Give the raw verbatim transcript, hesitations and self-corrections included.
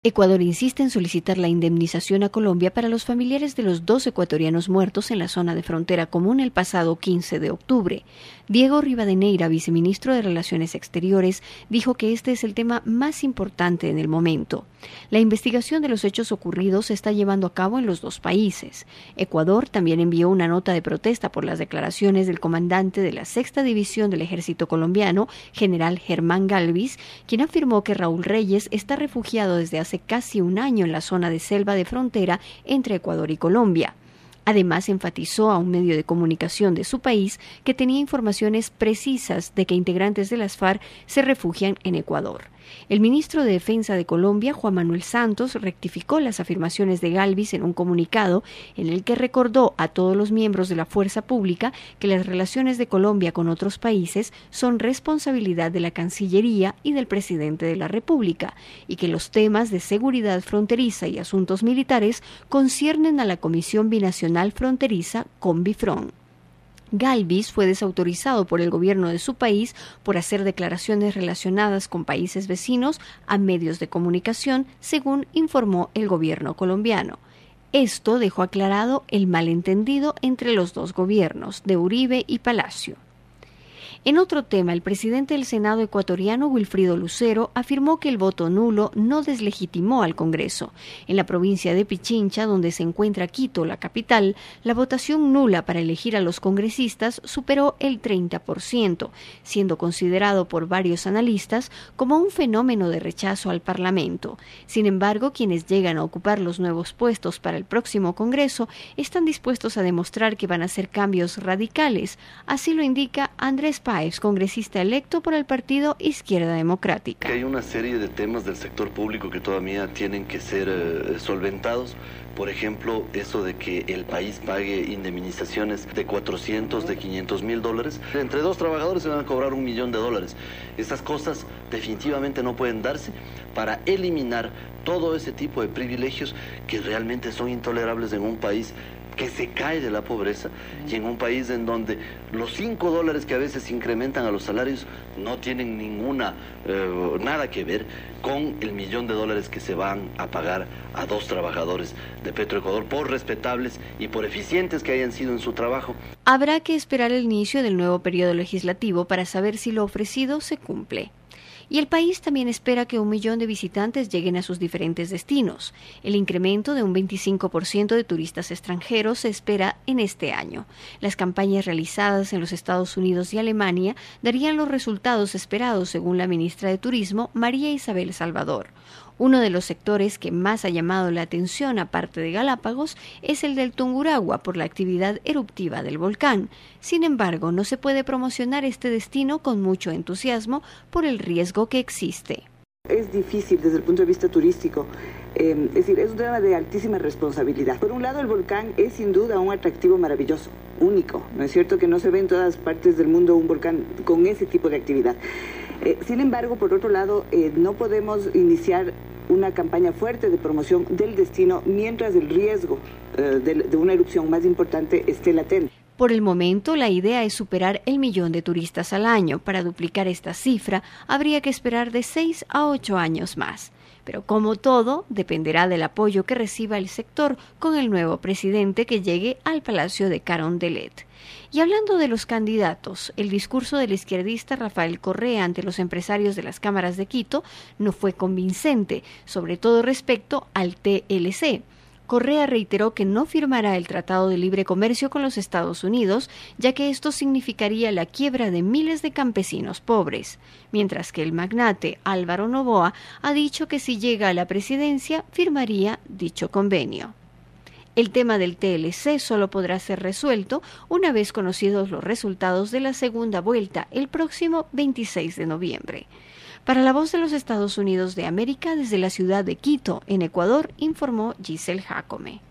Ecuador insiste en solicitar la indemnización a Colombia para los familiares de los dos ecuatorianos muertos en la zona de frontera común el pasado quince de octubre. Diego Rivadeneira, viceministro de Relaciones Exteriores, dijo que este es el tema más importante en el momento. La investigación de los hechos ocurridos se está llevando a cabo en los dos países. Ecuador también envió una nota de protesta por las declaraciones del comandante de la Sexta División del Ejército Colombiano, general Germán Galvis, quien afirmó que Raúl Reyes está refugiado desde hace casi un año en la zona de selva de frontera entre Ecuador y Colombia. Además, enfatizó a un medio de comunicación de su país que tenía informaciones precisas de que integrantes de las FARC se refugian en Ecuador. El ministro de Defensa de Colombia, Juan Manuel Santos, rectificó las afirmaciones de Galvis en un comunicado en el que recordó a todos los miembros de la fuerza pública que las relaciones de Colombia con otros países son responsabilidad de la Cancillería y del presidente de la República y que los temas de seguridad fronteriza y asuntos militares conciernen a la Comisión Binacional Fronteriza, Conbifron. Galvis fue desautorizado por el gobierno de su país por hacer declaraciones relacionadas con países vecinos a medios de comunicación, según informó el gobierno colombiano. Esto dejó aclarado el malentendido entre los dos gobiernos, de Uribe y Palacio. En otro tema, el presidente del Senado ecuatoriano, Wilfrido Lucero, afirmó que el voto nulo no deslegitimó al Congreso. En la provincia de Pichincha, donde se encuentra Quito, la capital, la votación nula para elegir a los congresistas superó el treinta por ciento, siendo considerado por varios analistas como un fenómeno de rechazo al Parlamento. Sin embargo, quienes llegan a ocupar los nuevos puestos para el próximo Congreso están dispuestos a demostrar que van a hacer cambios radicales. Así lo indica Andrés Páez, congresista electo por el partido Izquierda Democrática. Hay una serie de temas del sector público que todavía tienen que ser eh, solventados. Por ejemplo, eso de que el país pague indemnizaciones de cuatrocientos, de quinientos mil dólares. Entre dos trabajadores se van a cobrar un millón de dólares. Estas cosas definitivamente no pueden darse para eliminar todo ese tipo de privilegios que realmente son intolerables en un país que se cae de la pobreza y en un país en donde los cinco dólares que a veces incrementan a los salarios no tienen ninguna, eh, nada que ver con el millón de dólares que se van a pagar a dos trabajadores de Petroecuador, por respetables y por eficientes que hayan sido en su trabajo. Habrá que esperar el inicio del nuevo periodo legislativo para saber si lo ofrecido se cumple. Y el país también espera que un millón de visitantes lleguen a sus diferentes destinos. El incremento de un veinticinco por ciento de turistas extranjeros se espera en este año. Las campañas realizadas en los Estados Unidos y Alemania darían los resultados esperados, según la ministra de Turismo, María Isabel Salvador. Uno de los sectores que más ha llamado la atención, aparte de Galápagos, es el del Tungurahua por la actividad eruptiva del volcán. Sin embargo, no se puede promocionar este destino con mucho entusiasmo por el riesgo que existe. Es difícil desde el punto de vista turístico, eh, es decir, es un tema de altísima responsabilidad. Por un lado, el volcán es sin duda un atractivo maravilloso, único, ¿no es cierto? Que no se ve en todas partes del mundo un volcán con ese tipo de actividad. Eh, sin embargo, por otro lado, eh, no podemos iniciar una campaña fuerte de promoción del destino mientras el riesgo eh, de, de una erupción más importante esté latente. Por el momento, la idea es superar el millón de turistas al año. Para duplicar esta cifra, habría que esperar de seis a ocho años más. Pero como todo, dependerá del apoyo que reciba el sector con el nuevo presidente que llegue al Palacio de Carondelet. Y hablando de los candidatos, el discurso del izquierdista Rafael Correa ante los empresarios de las cámaras de Quito no fue convincente, sobre todo respecto al T L C. Correa reiteró que no firmará el Tratado de Libre Comercio con los Estados Unidos, ya que esto significaría la quiebra de miles de campesinos pobres, mientras que el magnate Álvaro Noboa ha dicho que si llega a la presidencia firmaría dicho convenio. El tema del T L C solo podrá ser resuelto una vez conocidos los resultados de la segunda vuelta el próximo veintiséis de noviembre. Para La Voz de los Estados Unidos de América, desde la ciudad de Quito, en Ecuador, informó Giselle Jacome.